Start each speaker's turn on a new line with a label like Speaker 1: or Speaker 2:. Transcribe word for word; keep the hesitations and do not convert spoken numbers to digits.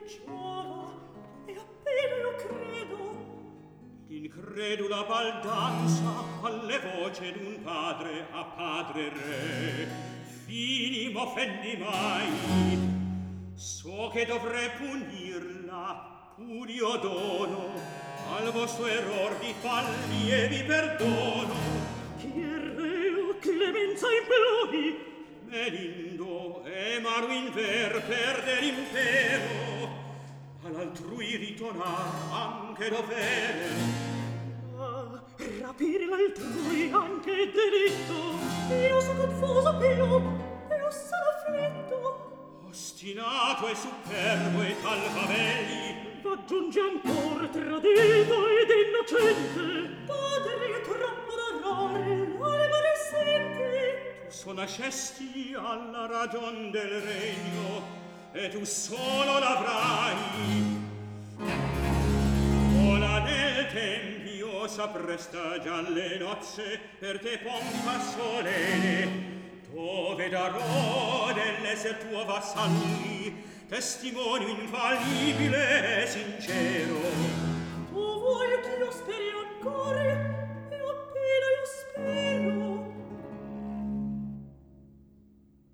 Speaker 1: giova, e appena io credo.
Speaker 2: L'incredula baldanza alle voce d'un padre a padre re. Fini m'offendi mai, so che dovrei punirla, pur io dono al vostro error di falli e vi perdono.
Speaker 1: Chi è re o clemenza implori?
Speaker 2: Melindo e maro inver perde l'impero, all'altrui ritonar anche dovere.
Speaker 1: Ma rapire l'altrui anche è delitto. Io sono confuso più, io sono afflitto.
Speaker 2: Ostinato e superbo e tal favelli,
Speaker 1: v'aggiunge ancora tradito ed innocente. Padre è troppo d'onore, anima ne senti.
Speaker 2: Tu sonascesti alla ragion del regno, e tu solo l'avrai. Ora nel tempio s'appresta già le nozze per te pompa solene, dove darò dell'esser tuo vassalli testimonio infallibile e sincero.